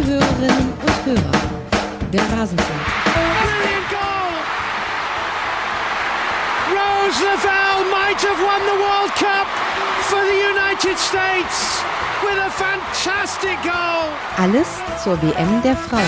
Hörerinnen und Hörer, der Rasenfunk. Brilliant goal! Rose Lavelle might have won the World Cup for the United States with a fantastic goal! Alles zur WM der Frauen.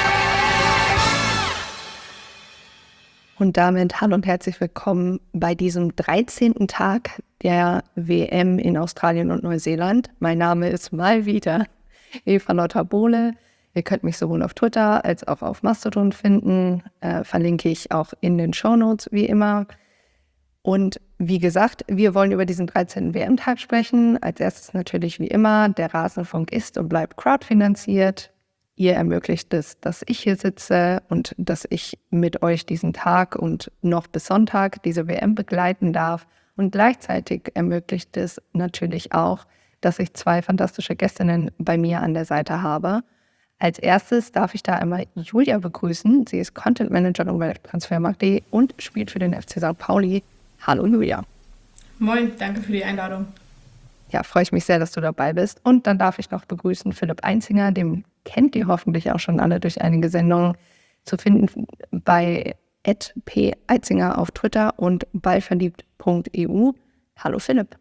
Und damit hallo und herzlich willkommen bei diesem 13. Tag der WM in Australien und Neuseeland. Mein Name ist mal wieder Eva Lauter-Bohle. Ihr könnt mich sowohl auf Twitter als auch auf Mastodon finden. Verlinke ich auch in den Shownotes wie immer. Und wie gesagt, wir wollen über diesen 13. WM-Tag sprechen. Als erstes natürlich wie immer, der Rasenfunk ist und bleibt crowdfinanziert. Ihr ermöglicht es, dass ich hier sitze und dass ich mit euch diesen Tag und noch bis Sonntag diese WM begleiten darf. Und gleichzeitig ermöglicht es natürlich auch, dass ich zwei fantastische Gästinnen bei mir an der Seite habe. Als erstes darf ich da einmal Julia begrüßen. Sie ist Content Managerin bei Transfermarkt.de und spielt für den FC St. Pauli. Hallo Julia. Moin, danke für die Einladung. Ja, freue ich mich sehr, dass du dabei bist. Und dann darf ich noch begrüßen Philipp Einzinger, dem kennt ihr hoffentlich auch schon alle durch einige Sendungen, zu finden bei @p_einzinger auf Twitter und ballverliebt.eu. Hallo Philipp.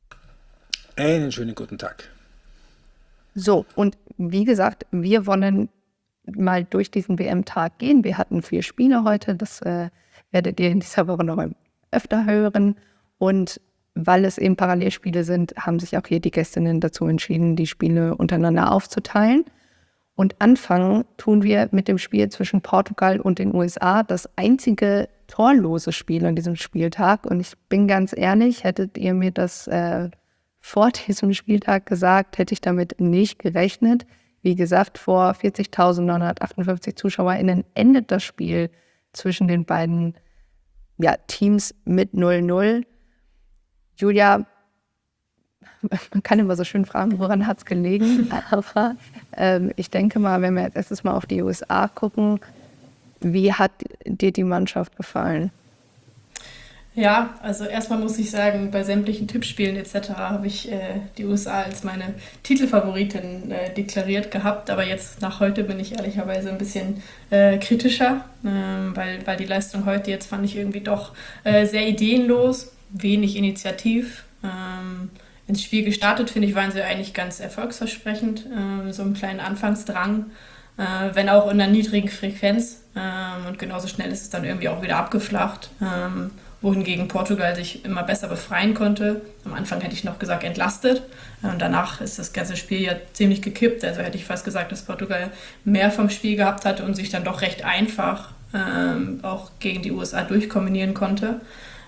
Einen schönen guten Tag. So, und wie gesagt, wir wollen mal durch diesen WM-Tag gehen. Wir hatten 4 Spiele heute, das werdet ihr in dieser Woche noch öfter hören. Und weil es eben Parallelspiele sind, haben sich auch hier die Gästinnen dazu entschieden, die Spiele untereinander aufzuteilen. Und anfangen tun wir mit dem Spiel zwischen Portugal und den USA, das einzige torlose Spiel an diesem Spieltag. Und ich bin ganz ehrlich, hättet ihr mir das vor diesem Spieltag gesagt, hätte ich damit nicht gerechnet. Wie gesagt, vor 40.958 ZuschauerInnen endet das Spiel zwischen den beiden Teams mit 0-0. Julia, man kann immer so schön fragen, woran hat es gelegen? Aber ich denke mal, wenn wir jetzt erstes mal auf die USA gucken, wie hat dir die Mannschaft gefallen? Ja, also erstmal muss ich sagen, bei sämtlichen Tippspielen etc. habe ich die USA als meine Titelfavoritin deklariert gehabt, aber jetzt nach heute bin ich ehrlicherweise ein bisschen kritischer, weil die Leistung heute jetzt fand ich irgendwie doch sehr ideenlos, wenig initiativ. Ins Spiel gestartet, finde ich, waren sie eigentlich ganz erfolgsversprechend, so einen kleinen Anfangsdrang, wenn auch in einer niedrigen Frequenz, und genauso schnell ist es dann irgendwie auch wieder abgeflacht, wohingegen Portugal sich immer besser befreien konnte. Am Anfang hätte ich noch gesagt entlastet, und danach ist das ganze Spiel ja ziemlich gekippt, also hätte ich fast gesagt, dass Portugal mehr vom Spiel gehabt hatte und sich dann doch recht einfach auch gegen die USA durchkombinieren konnte,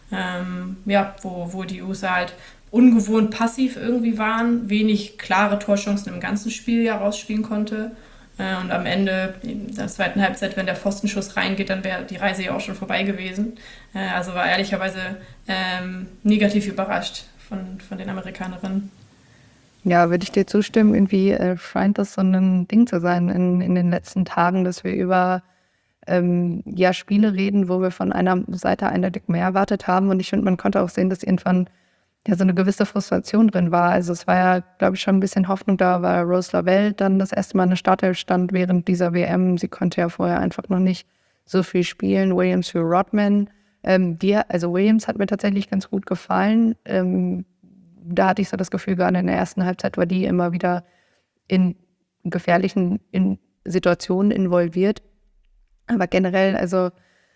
wo die USA halt ungewohnt passiv irgendwie waren, wenig klare Torchancen im ganzen Spiel ja rausspielen konnte. Und am Ende, in der zweiten Halbzeit, wenn der Pfostenschuss reingeht, dann wäre die Reise ja auch schon vorbei gewesen. Also war ehrlicherweise negativ überrascht von den Amerikanerinnen. Ja, würde ich dir zustimmen. Irgendwie scheint das so ein Ding zu sein in den letzten Tagen, dass wir über Spiele reden, wo wir von einer Seite eindeutig mehr erwartet haben. Und ich finde, man konnte auch sehen, dass irgendwann so eine gewisse Frustration drin war. Also es war ja, glaube ich, schon ein bisschen Hoffnung da, weil Rose Lavelle dann das erste Mal in der Startelf stand während dieser WM. Sie konnte ja vorher einfach noch nicht so viel spielen. Williams für Rodman. Williams hat mir tatsächlich ganz gut gefallen. Da hatte ich so das Gefühl, gerade in der ersten Halbzeit war die immer wieder in gefährlichen Situationen involviert. Aber generell, also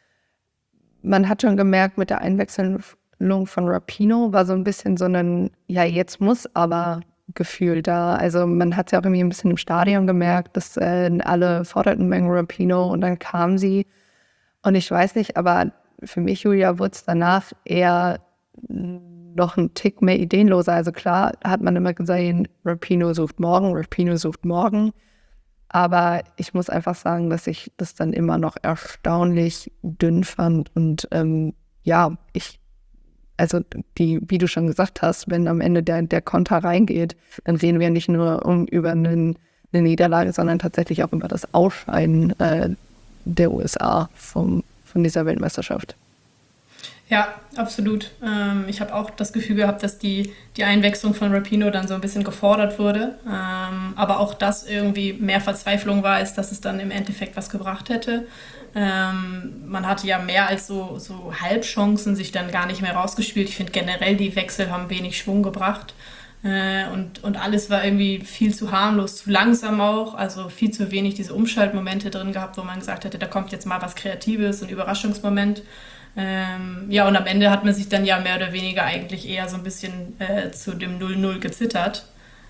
man hat schon gemerkt, mit der Einwechslung von Rapinoe war so ein bisschen so ein, jetzt muss aber Gefühl da. Also man hat es ja auch irgendwie ein bisschen im Stadion gemerkt, dass alle forderten wegen Rapinoe und dann kam sie. Und ich weiß nicht, aber für mich, Julia, wurde es danach eher noch ein Tick mehr ideenloser. Also klar hat man immer gesehen, Rapinoe sucht morgen. Aber ich muss einfach sagen, dass ich das dann immer noch erstaunlich dünn fand. Und wie du schon gesagt hast, wenn am Ende der Konter reingeht, dann reden wir nicht nur über eine Niederlage, sondern tatsächlich auch über das Ausscheiden der USA von dieser Weltmeisterschaft. Ja, absolut. Ich habe auch das Gefühl gehabt, dass die Einwechslung von Rapinoe dann so ein bisschen gefordert wurde. Aber auch das irgendwie mehr Verzweiflung war, als dass es dann im Endeffekt was gebracht hätte. Man hatte ja mehr als so Halbchancen sich dann gar nicht mehr rausgespielt. Ich finde generell, die Wechsel haben wenig Schwung gebracht. Und alles war irgendwie viel zu harmlos, zu langsam auch. Also viel zu wenig diese Umschaltmomente drin gehabt, wo man gesagt hätte, da kommt jetzt mal was Kreatives, ein Überraschungsmoment. Ja, und am Ende hat man sich dann ja mehr oder weniger eigentlich eher so ein bisschen zu dem 0-0 gezittert.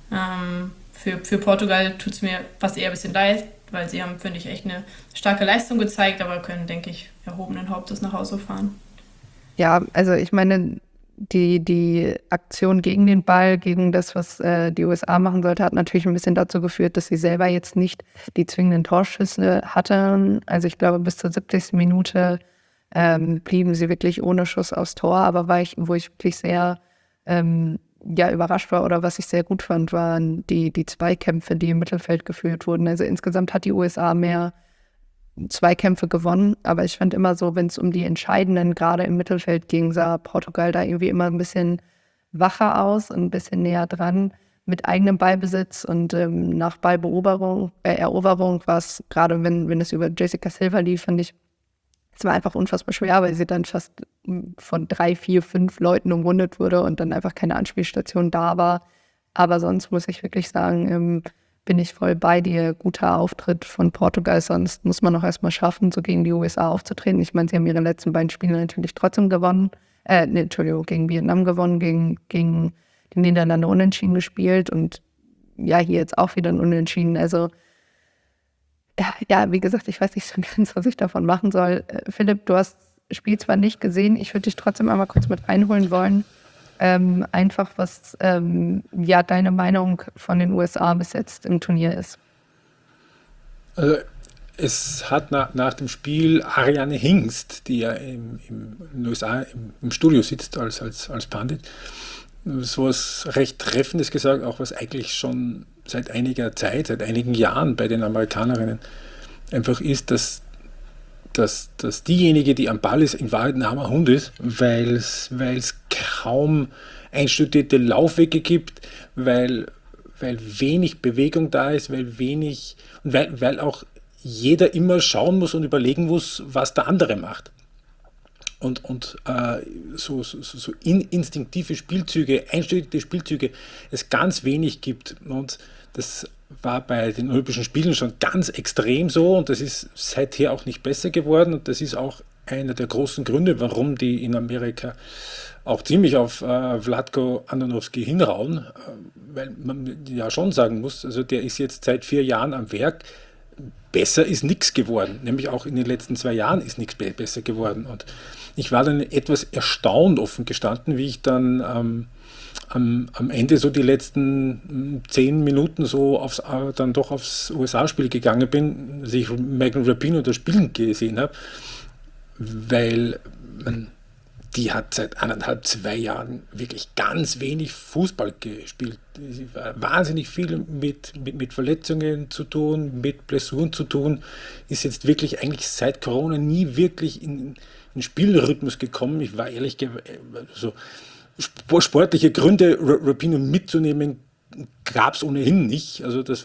Für Portugal tut es mir fast eher ein bisschen leid, weil sie haben, finde ich, echt eine starke Leistung gezeigt, aber können, denke ich, erhobenen Hauptes nach Hause fahren. Ja, also ich meine, die Aktion gegen den Ball, gegen das, was die USA machen sollte, hat natürlich ein bisschen dazu geführt, dass sie selber jetzt nicht die zwingenden Torschüsse hatten. Also ich glaube, bis zur 70. Minute blieben sie wirklich ohne Schuss aufs Tor, aber wo ich wirklich sehr überrascht war oder was ich sehr gut fand, waren die Zweikämpfe, die im Mittelfeld geführt wurden. Also insgesamt hat die USA mehr Zweikämpfe gewonnen, aber ich fand immer so, wenn es um die entscheidenden gerade im Mittelfeld ging, sah Portugal da irgendwie immer ein bisschen wacher aus und ein bisschen näher dran mit eigenem Ballbesitz und nach Ballberoberung, Eroberung war es, gerade wenn es über Jessica Silva lief, fand ich, es war einfach unfassbar schwer, weil sie dann fast von 3, 4, 5 Leuten umrundet wurde und dann einfach keine Anspielstation da war. Aber sonst muss ich wirklich sagen, bin ich voll bei dir. Guter Auftritt von Portugal, sonst muss man auch erstmal schaffen, so gegen die USA aufzutreten. Ich meine, sie haben ihre letzten beiden Spiele natürlich trotzdem gewonnen. Gegen Vietnam gewonnen, gegen die Niederlande unentschieden gespielt und ja, hier jetzt auch wieder ein Unentschieden. Also ja, wie gesagt, ich weiß nicht so ganz, was ich davon machen soll. Philipp, du hast das Spiel zwar nicht gesehen, ich würde dich trotzdem einmal kurz mit reinholen wollen. Einfach, was deine Meinung von den USA bis jetzt im Turnier ist. Also, es hat nach dem Spiel Ariane Hingst, die ja in den USA im Studio sitzt als Pandit, so was recht Treffendes gesagt, auch was eigentlich schon seit einiger Zeit, seit einigen Jahren bei den Amerikanerinnen einfach ist, dass diejenige, die am Ball ist, in Wahrheit ein armer Hund ist, weil es kaum einstudierte Laufwege gibt, weil wenig Bewegung da ist, weil auch jeder immer schauen muss und überlegen muss, was der andere macht. Und so instinktive Spielzüge, einstudierte Spielzüge, es ganz wenig gibt. Und das war bei den Olympischen Spielen schon ganz extrem so und das ist seither auch nicht besser geworden und das ist auch einer der großen Gründe, warum die in Amerika auch ziemlich auf Vlatko Andonovski hinrauen, weil man ja schon sagen muss, also der ist jetzt seit 4 Jahren am Werk, besser ist nichts geworden, nämlich auch in den letzten 2 Jahren ist nichts besser geworden und ich war dann etwas erstaunt, offen gestanden, wie ich dann am Ende so die letzten 10 Minuten so dann doch aufs USA-Spiel gegangen bin, dass ich Megan Rapinoe das Spielen gesehen habe, weil die hat seit 1,5, 2 Jahren wirklich ganz wenig Fußball gespielt. Sie war wahnsinnig viel mit Verletzungen zu tun, mit Blessuren zu tun, ist jetzt wirklich eigentlich seit Corona nie wirklich in Spielrhythmus gekommen. Ich war ehrlich so sportliche Gründe, Rapinoe mitzunehmen, gab es ohnehin nicht. Also das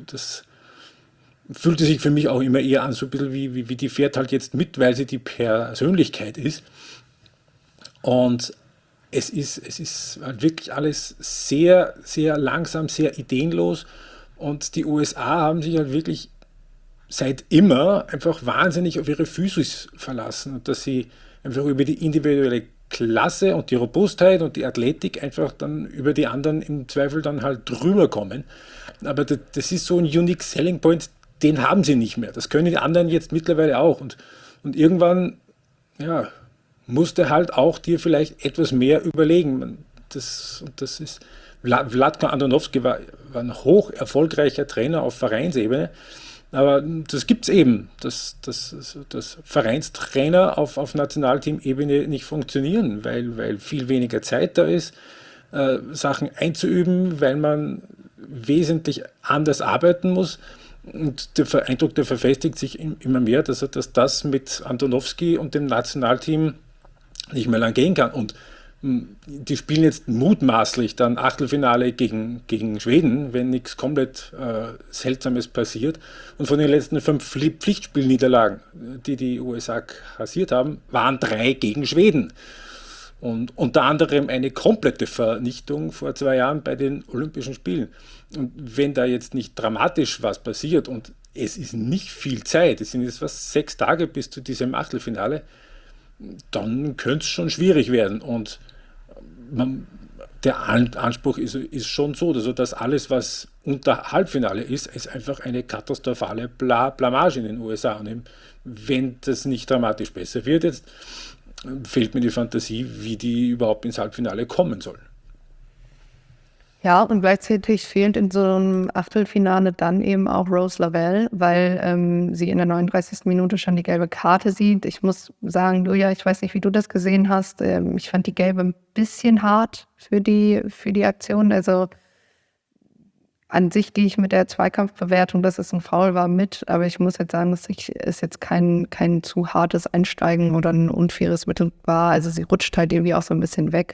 fühlte sich für mich auch immer eher an, so ein bisschen wie die fährt halt jetzt mit, weil sie die Persönlichkeit ist. Und es ist halt wirklich alles sehr, sehr langsam, sehr ideenlos. Und die USA haben sich halt wirklich seit immer einfach wahnsinnig auf ihre Physis verlassen und dass sie einfach über die individuelle Klasse und die Robustheit und die Athletik einfach dann über die anderen im Zweifel dann halt drüber kommen. Aber das ist so ein unique selling point, den haben sie nicht mehr. Das können die anderen jetzt mittlerweile auch. Und irgendwann, ja, musste halt auch dir vielleicht etwas mehr überlegen. Das ist, Vlatko Andonovski war ein hoch erfolgreicher Trainer auf Vereinsebene. Aber das gibt es eben, dass Vereinstrainer auf Nationalteam-Ebene nicht funktionieren, weil viel weniger Zeit da ist, Sachen einzuüben, weil man wesentlich anders arbeiten muss. Und der Eindruck, der verfestigt sich immer mehr, dass das mit Andonovski und dem Nationalteam nicht mehr lang gehen kann. Und die spielen jetzt mutmaßlich dann Achtelfinale gegen Schweden, wenn nichts komplett Seltsames passiert. Und von den letzten 5 Pflichtspielniederlagen, die die USA kassiert haben, waren 3 gegen Schweden. Und unter anderem eine komplette Vernichtung vor 2 Jahren bei den Olympischen Spielen. Und wenn da jetzt nicht dramatisch was passiert, und es ist nicht viel Zeit, es sind jetzt fast 6 Tage bis zu diesem Achtelfinale, dann könnte es schon schwierig werden. Und der Anspruch ist schon so, also dass alles, was unter Halbfinale ist einfach eine katastrophale Blamage in den USA. Und eben, wenn das nicht dramatisch besser wird, jetzt fehlt mir die Fantasie, wie die überhaupt ins Halbfinale kommen sollen. Ja, und gleichzeitig fehlt in so einem Achtelfinale dann eben auch Rose Lavelle, weil sie in der 39. Minute schon die gelbe Karte sieht. Ich muss sagen, Julia, ich weiß nicht, wie du das gesehen hast. Ich fand die gelbe ein bisschen hart für die Aktion. Also an sich gehe ich mit der Zweikampfbewertung, dass es ein Foul war, mit. Aber ich muss jetzt sagen, dass es jetzt kein zu hartes Einsteigen oder ein unfaires Mittel war. Also sie rutscht halt irgendwie auch so ein bisschen weg.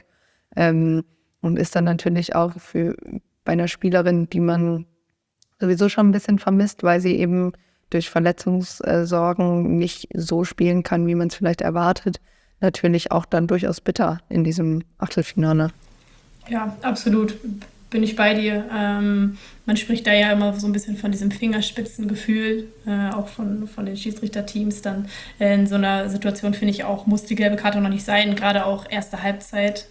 Und ist dann natürlich auch bei einer Spielerin, die man sowieso schon ein bisschen vermisst, weil sie eben durch Verletzungssorgen nicht so spielen kann, wie man es vielleicht erwartet, natürlich auch dann durchaus bitter in diesem Achtelfinale. Ja, absolut. Bin ich bei dir. Man spricht da ja immer so ein bisschen von diesem Fingerspitzengefühl, auch von den Schiedsrichterteams. Dann in so einer Situation, finde ich auch, muss die gelbe Karte noch nicht sein. Gerade auch erste Halbzeit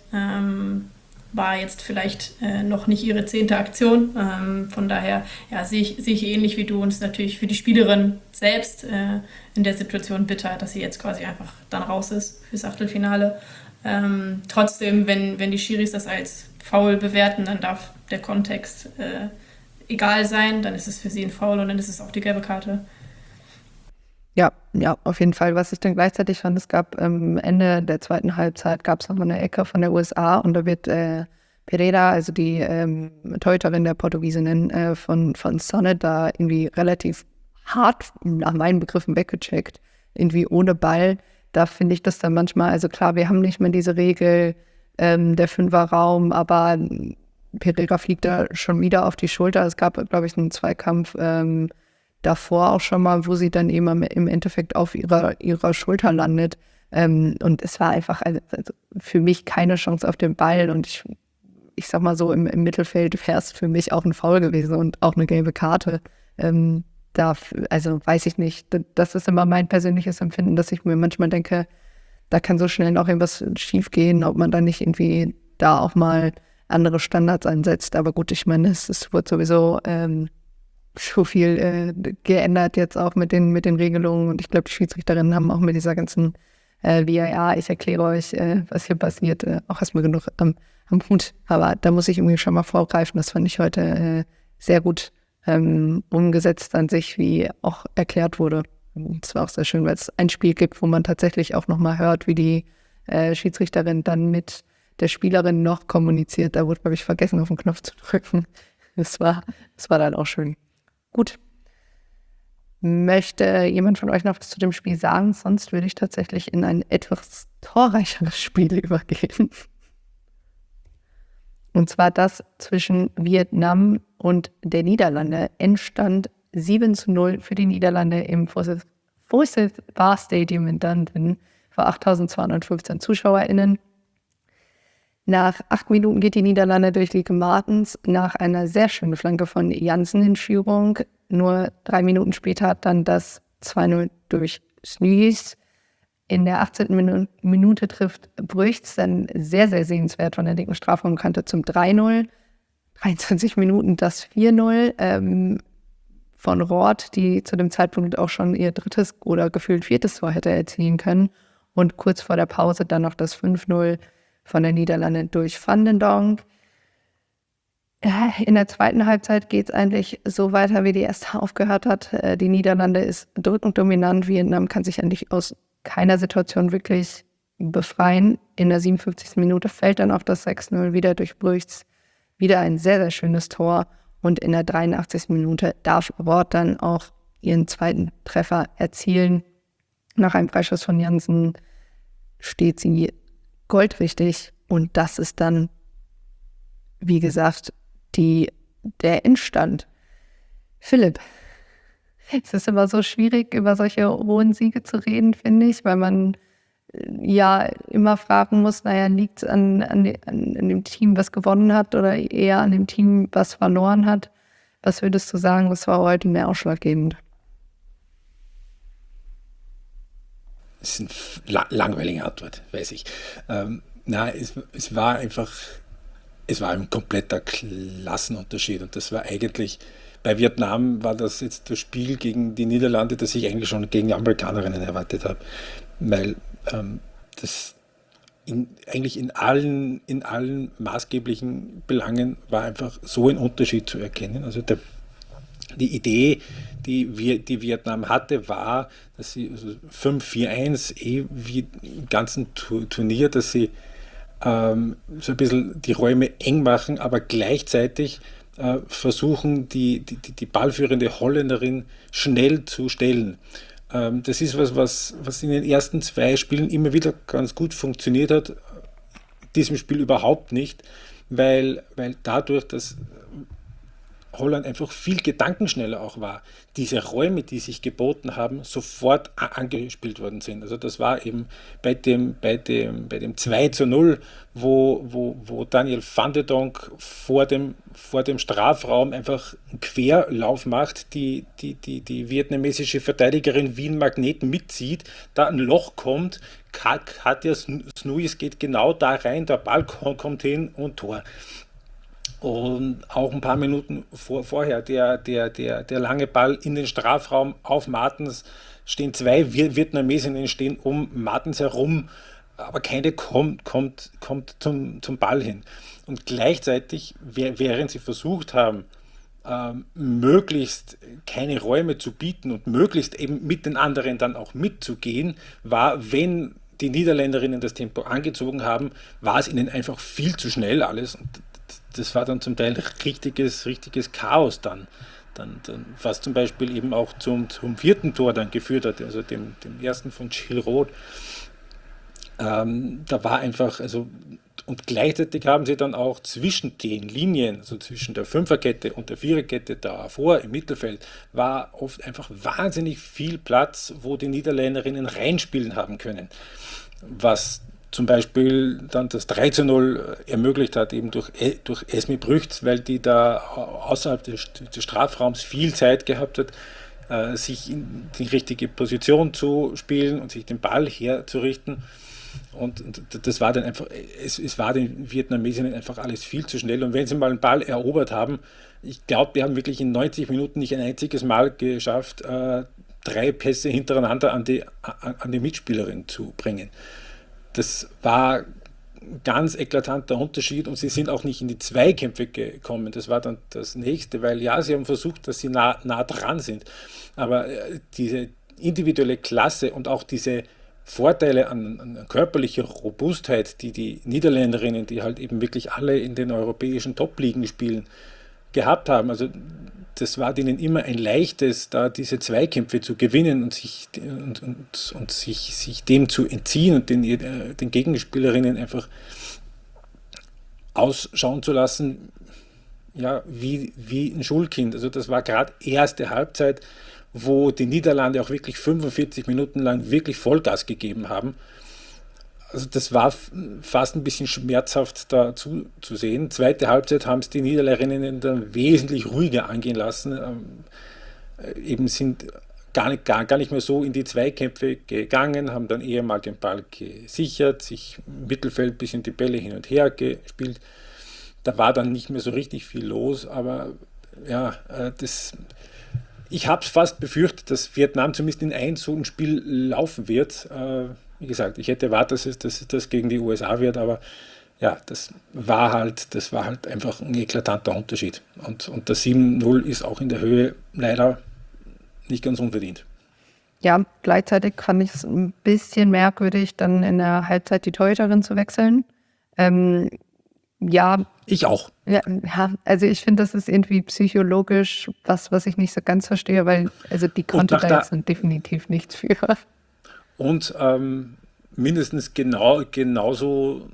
war jetzt vielleicht noch nicht ihre 10. Aktion. Von daher sehe ich ähnlich wie du, und es ist natürlich für die Spielerin selbst in der Situation bitter, dass sie jetzt quasi einfach dann raus ist fürs Achtelfinale. Trotzdem, wenn die Schiris das als Foul bewerten, dann darf der Kontext egal sein, dann ist es für sie ein Foul und dann ist es auch die gelbe Karte. Ja, auf jeden Fall. Was ich dann gleichzeitig fand, es gab am Ende der zweiten Halbzeit gab es nochmal eine Ecke von der USA und da wird Pereira, also die Torhüterin der Portugiesinnen von Sonnet, da irgendwie relativ hart nach meinen Begriffen weggecheckt, irgendwie ohne Ball. Da finde ich das dann manchmal, also klar, wir haben nicht mehr diese Regel der Fünferraum, aber Pereira fliegt da schon wieder auf die Schulter. Es gab, glaube ich, einen Zweikampf davor auch schon mal, wo sie dann eben im Endeffekt auf ihrer Schulter landet. Und es war einfach also für mich keine Chance auf den Ball. Und ich sag mal so, im Mittelfeld wäre es für mich auch ein Foul gewesen und auch eine gelbe Karte. Also weiß ich nicht. Das ist immer mein persönliches Empfinden, dass ich mir manchmal denke, da kann so schnell noch irgendwas schief gehen, ob man dann nicht irgendwie da auch mal andere Standards einsetzt. Aber gut, ich meine, es wird sowieso so viel geändert jetzt auch mit den Regelungen. Und ich glaube, die Schiedsrichterinnen haben auch mit dieser ganzen VAR, ich erkläre euch, was hier passiert, auch erstmal genug am Hut. Aber da muss ich irgendwie schon mal vorgreifen. Das fand ich heute sehr gut umgesetzt an sich, wie auch erklärt wurde. Es war auch sehr schön, weil es ein Spiel gibt, wo man tatsächlich auch nochmal hört, wie die Schiedsrichterin dann mit der Spielerin noch kommuniziert. Da wurde, glaube ich, vergessen, auf den Knopf zu drücken. Das war dann auch schön. Gut. Möchte jemand von euch noch was zu dem Spiel sagen? Sonst würde ich tatsächlich in ein etwas torreicheres Spiel übergehen. Und zwar das zwischen Vietnam und der Niederlande. Endstand 7:0 für die Niederlande im Forsyth Bar Stadium in Dunedin vor 8.215 ZuschauerInnen. Nach 8 Minuten geht die Niederlande durch Lieke Martens nach einer sehr schönen Flanke von Jansen in Führung. Nur 3 Minuten später hat dann das 2:0 durch Snuys. In der 18. Minute trifft Brüchts dann sehr, sehr sehenswert von der linken Strafraumkante zum 3:0. 23 Minuten das 4:0 von Roth, die zu dem Zeitpunkt auch schon ihr 3. oder gefühlt 4. Tor hätte erzielen können. Und kurz vor der Pause dann noch das 5:0 von der Niederlande durch Van den Donk. In der zweiten Halbzeit geht es eigentlich so weiter, wie die erste aufgehört hat. Die Niederlande ist drückend dominant. Vietnam kann sich eigentlich aus keiner Situation wirklich befreien. In der 57. Minute fällt dann auch das 6:0 wieder durch Brüchts. Wieder ein sehr, sehr schönes Tor. Und in der 83. Minute darf Roth dann auch ihren zweiten Treffer erzielen. Nach einem Freischuss von Jansen steht sie goldrichtig. Und das ist dann, wie gesagt, der Endstand. Philipp, es ist immer so schwierig, über solche hohen Siege zu reden, finde ich, weil man ja immer fragen muss, liegt es an dem Team, was gewonnen hat, oder eher an dem Team, was verloren hat? Was würdest du sagen, was war heute mehr ausschlaggebend? Das ist eine langweilige Antwort, weiß ich. Es war einfach, es war ein kompletter Klassenunterschied und das war eigentlich, bei Vietnam war das jetzt das Spiel gegen die Niederlande, das ich eigentlich schon gegen die Amerikanerinnen erwartet habe, weil das eigentlich in allen maßgeblichen Belangen war einfach so ein Unterschied zu erkennen. Also die Idee, die Vietnam hatte, war, dass sie 5-4-1 wie im ganzen Turnier, dass sie so ein bisschen die Räume eng machen, aber gleichzeitig versuchen, die ballführende Holländerin schnell zu stellen. Das ist was in den ersten 2 Spielen immer wieder ganz gut funktioniert hat, in diesem Spiel überhaupt nicht, weil dadurch, dass Holland einfach viel gedankenschneller auch war, diese Räume, die sich geboten haben, sofort angespielt worden sind. Also das war eben bei dem 2:0, wo Daniel van de Donk vor dem Strafraum einfach einen Querlauf macht, die vietnamesische Verteidigerin wie ein Magnet mitzieht, da ein Loch kommt, Katja Snuis geht genau da rein, der Ball kommt hin und Tor. Und auch ein paar Minuten vorher, der lange Ball in den Strafraum auf Martens, stehen 2 Vietnamesinnen stehen um Martens herum, aber keine kommt zum Ball hin. Und gleichzeitig, während sie versucht haben, möglichst keine Räume zu bieten und möglichst eben mit den anderen dann auch mitzugehen, war, wenn die Niederländerinnen das Tempo angezogen haben, war es ihnen einfach viel zu schnell alles. Und das war dann zum Teil richtiges Chaos dann, was zum Beispiel eben auch zum 4. Tor dann geführt hat, also dem ersten von Jill Roth. Da war einfach, und gleichzeitig haben sie dann auch zwischen den Linien, also zwischen der Fünferkette und der Viererkette davor im Mittelfeld, war oft einfach wahnsinnig viel Platz, wo die Niederländerinnen reinspielen haben können. Was zum Beispiel dann das 3:0 ermöglicht hat, eben durch Esme Brüchts, weil die da außerhalb des Strafraums viel Zeit gehabt hat, sich in die richtige Position zu spielen und sich den Ball herzurichten. Und das war dann einfach, es war den Vietnamesinnen einfach alles viel zu schnell. Und wenn sie mal einen Ball erobert haben, ich glaube, die haben wirklich in 90 Minuten nicht ein einziges Mal geschafft, 3 Pässe hintereinander an die Mitspielerin zu bringen. Das war ein ganz eklatanter Unterschied und sie sind auch nicht in die Zweikämpfe gekommen. Das war dann das Nächste, weil ja, sie haben versucht, dass sie nah dran sind. Aber diese individuelle Klasse und auch diese Vorteile an körperlicher Robustheit, die Niederländerinnen, die halt eben wirklich alle in den europäischen Top-Ligen spielen, gehabt haben. Also das war denen immer ein leichtes, da diese Zweikämpfe zu gewinnen und sich dem zu entziehen und den Gegenspielerinnen einfach ausschauen zu lassen, ja, wie ein Schulkind. Also das war gerade erste Halbzeit, wo die Niederlande auch wirklich 45 Minuten lang wirklich Vollgas gegeben haben. Also das war fast ein bisschen schmerzhaft dazu zu sehen. Zweite Halbzeit haben es die Niederländerinnen dann wesentlich ruhiger angehen lassen. Eben sind gar nicht mehr so in die Zweikämpfe gegangen, haben dann eher mal den Ball gesichert, sich im Mittelfeld ein bisschen die Bälle hin und her gespielt. Da war dann nicht mehr so richtig viel los, aber ja, ich habe es fast befürchtet, dass Vietnam zumindest in so ein Spiel laufen wird. Wie gesagt, ich hätte erwartet, dass das gegen die USA wird, aber ja, das war halt einfach ein eklatanter Unterschied. Und das 7:0 ist auch in der Höhe leider nicht ganz unverdient. Ja, gleichzeitig fand ich es ein bisschen merkwürdig, dann in der Halbzeit die Torhüterin zu wechseln. Ja. Ich auch. Ja, also ich finde, das ist irgendwie psychologisch was ich nicht so ganz verstehe, weil die konnte da jetzt definitiv nichts für. Und mindestens genauso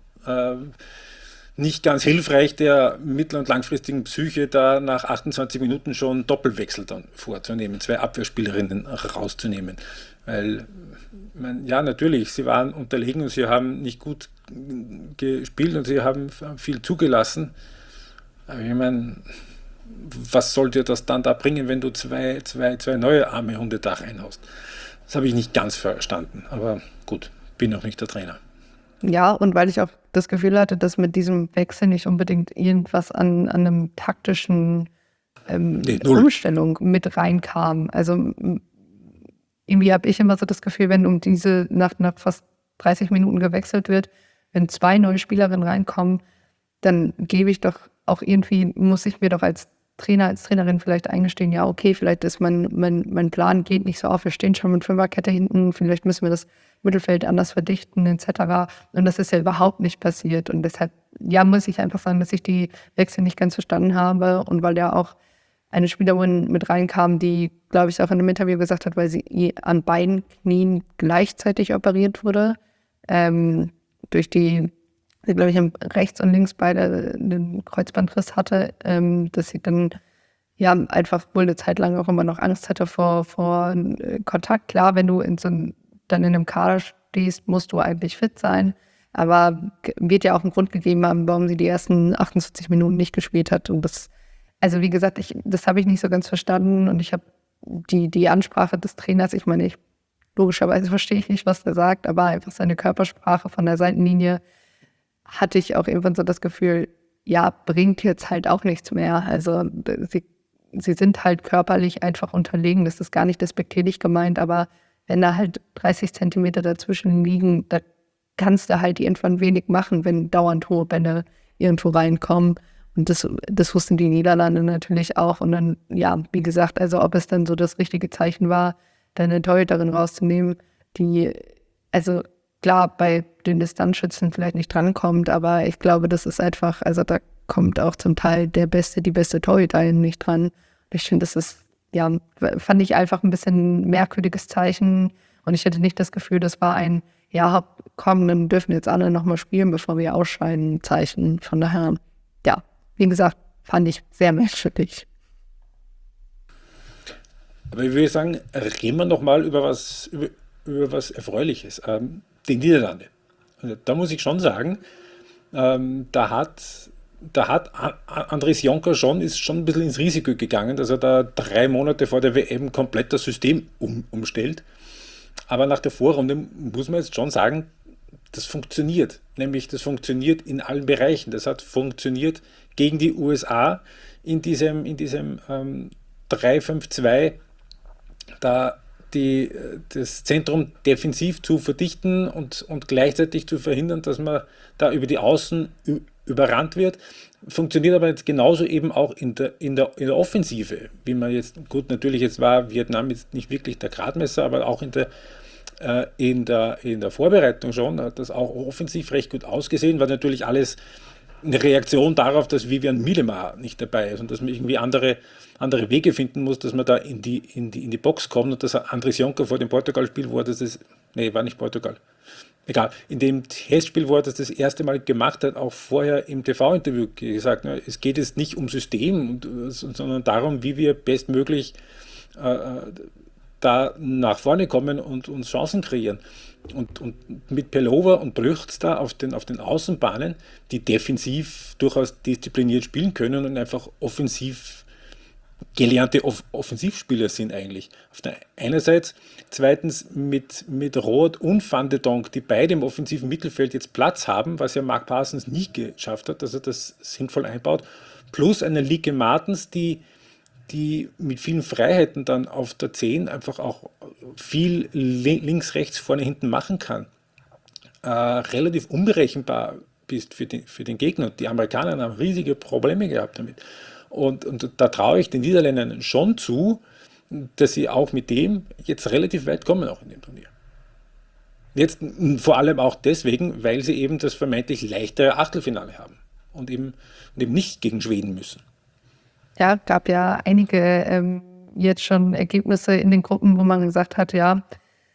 nicht ganz hilfreich der mittel- und langfristigen Psyche, da nach 28 Minuten schon Doppelwechsel dann vorzunehmen, 2 Abwehrspielerinnen rauszunehmen. Weil, ja, natürlich, sie waren unterlegen und sie haben nicht gut gespielt und sie haben viel zugelassen. Aber ich meine, was soll dir das dann da bringen, wenn du zwei neue arme Hunde da reinhaust? Das habe ich nicht ganz verstanden, aber gut, bin auch nicht der Trainer. Ja, und weil ich auch das Gefühl hatte, dass mit diesem Wechsel nicht unbedingt irgendwas an einem taktischen Null. Umstellung mit reinkam. Also irgendwie habe ich immer so das Gefühl, wenn nach fast 30 Minuten gewechselt wird, wenn 2 neue Spielerinnen reinkommen, dann gebe ich doch auch irgendwie, muss ich mir doch als Trainer, als Trainerin vielleicht eingestehen, ja, okay, vielleicht ist mein Plan geht nicht so auf, wir stehen schon mit Fünferkette hinten, vielleicht müssen wir das Mittelfeld anders verdichten, etc. Und das ist ja überhaupt nicht passiert. Und deshalb, ja, muss ich einfach sagen, dass ich die Wechsel nicht ganz verstanden habe. Und weil ja auch eine Spielerin mit reinkam, die, glaube ich, auch in einem Interview gesagt hat, weil sie an beiden Knien gleichzeitig operiert wurde, durch die, glaube ich, rechts und links beide einen Kreuzbandriss hatte, dass sie dann ja einfach wohl eine Zeit lang auch immer noch Angst hatte vor Kontakt. Klar, wenn du dann in einem Kader stehst, musst du eigentlich fit sein. Aber wird ja auch einen Grund gegeben haben, warum sie die ersten 48 Minuten nicht gespielt hat. Und das, also wie gesagt, das habe ich nicht so ganz verstanden. Und ich habe die Ansprache des Trainers, ich meine, logischerweise verstehe ich nicht, was er sagt, aber einfach seine Körpersprache von der Seitenlinie hatte ich auch irgendwann so das Gefühl, ja, bringt jetzt halt auch nichts mehr. Also sie sind halt körperlich einfach unterlegen. Das ist gar nicht despektierlich gemeint, aber wenn da halt 30 Zentimeter dazwischen liegen, da kannst du halt irgendwann wenig machen, wenn dauernd hohe Bälle irgendwo reinkommen. Und das wussten die Niederlande natürlich auch. Und dann, ja, wie gesagt, also ob es dann so das richtige Zeichen war, da eine Torhüterin rauszunehmen, die, also klar, bei den Distanzschützen vielleicht nicht drankommt, aber ich glaube, das ist einfach, also da kommt auch zum Teil die beste Torhüterin nicht dran. Und ich finde, das ist, ja, fand ich einfach ein bisschen merkwürdiges Zeichen. Und ich hatte nicht das Gefühl, das war ein, ja, komm, dann dürfen jetzt alle nochmal spielen, bevor wir ausscheiden, Zeichen. Von daher, ja, wie gesagt, fand ich sehr merkwürdig. Aber ich würde sagen, reden wir nochmal über was Erfreuliches. Die Niederlande. Also, da muss ich schon sagen, da hat Andries Jonker ist schon ein bisschen ins Risiko gegangen, dass er da 3 Monate vor der WM komplett das System umstellt. Aber nach der Vorrunde muss man jetzt schon sagen, das funktioniert. Nämlich, das funktioniert in allen Bereichen. Das hat funktioniert gegen die USA in diesem 3-5-2, da das Zentrum defensiv zu verdichten und gleichzeitig zu verhindern, dass man da über die Außen überrannt wird. Funktioniert aber jetzt genauso eben auch in der Offensive, wie man jetzt, gut, natürlich jetzt war Vietnam jetzt nicht wirklich der Gradmesser, aber auch in der Vorbereitung schon hat das auch offensiv recht gut ausgesehen, war natürlich alles eine Reaktion darauf, dass Vivian Miedema nicht dabei ist und dass man irgendwie andere Wege finden muss, dass man da in die Box kommt und dass Andries Jonker vor dem Portugal-Spiel, war nicht Portugal, egal, in dem Testspiel, wo er das erste Mal gemacht hat, auch vorher im TV-Interview gesagt, es geht jetzt nicht um System, sondern darum, wie wir bestmöglich da nach vorne kommen und uns Chancen kreieren. Und mit Pelova und Brüchts da auf den Außenbahnen, die defensiv durchaus diszipliniert spielen können und einfach offensiv gelernte Offensivspieler sind eigentlich. Auf der einerseits, zweitens mit Roth und Van de Donk, die beide im offensiven Mittelfeld jetzt Platz haben, was ja Mark Parsons nicht geschafft hat, dass er das sinnvoll einbaut, plus eine Lieke Martens, die mit vielen Freiheiten dann auf der 10 einfach auch viel links, rechts, vorne, hinten machen kann. Relativ unberechenbar bist für den Gegner. Die Amerikaner haben riesige Probleme gehabt damit. Und da traue ich den Niederländern schon zu, dass sie auch mit dem jetzt relativ weit kommen, auch in dem Turnier. Jetzt vor allem auch deswegen, weil sie eben das vermeintlich leichtere Achtelfinale haben und eben nicht gegen Schweden müssen. Ja, gab ja einige jetzt schon Ergebnisse in den Gruppen, wo man gesagt hat, ja,